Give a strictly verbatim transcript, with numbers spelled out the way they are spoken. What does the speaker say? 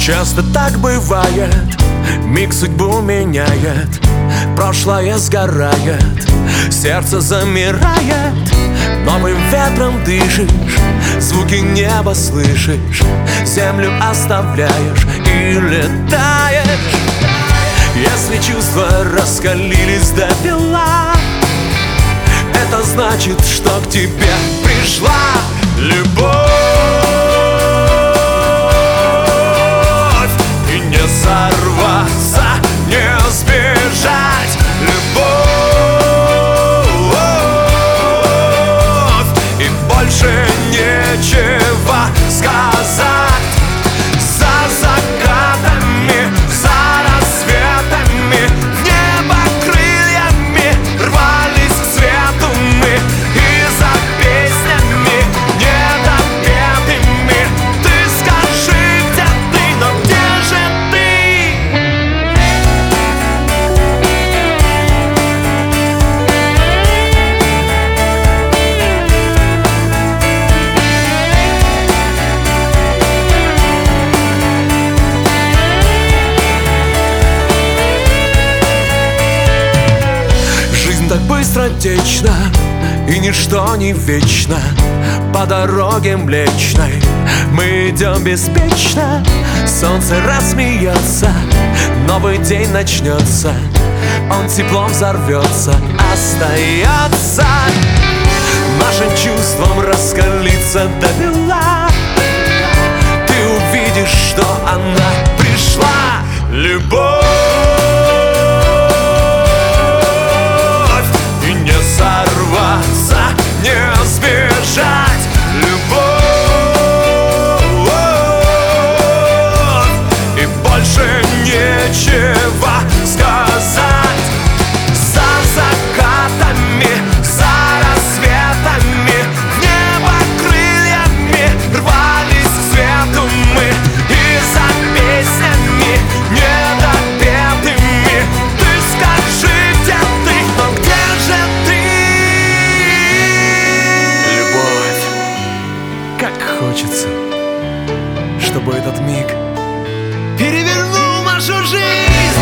Часто так бывает, миг судьбу меняет, прошлое сгорает, сердце замирает. Новым ветром дышишь, звуки неба слышишь, землю оставляешь и летаешь. Если чувства раскалились до бела, это значит, что к тебе пришла любовь. И не сорваться, не сбежать. Любовь, и больше нечего сказать. За закатами, за рассветами, в небо крыльями рвались к свету мы. И за песнями недопетыми ты скажи, где ты, но где же так быстро течно, и ничто не вечно. По дороге Млечной мы идем беспечно. Солнце рассмеется, новый день начнется, он теплом взорвется. Остается нашим чувством раскалиться до бела. Ты увидишь, что она пришла. Любовь, сорваться, не сбежать. Любовь, и больше нечего сказать. За закатами, за рассветами, в небо крыльями рвались к свету мы. И за песнями недопетыми ты скажи, где ты, но где же ты? Как хочется, чтобы этот миг перевернул нашу жизнь.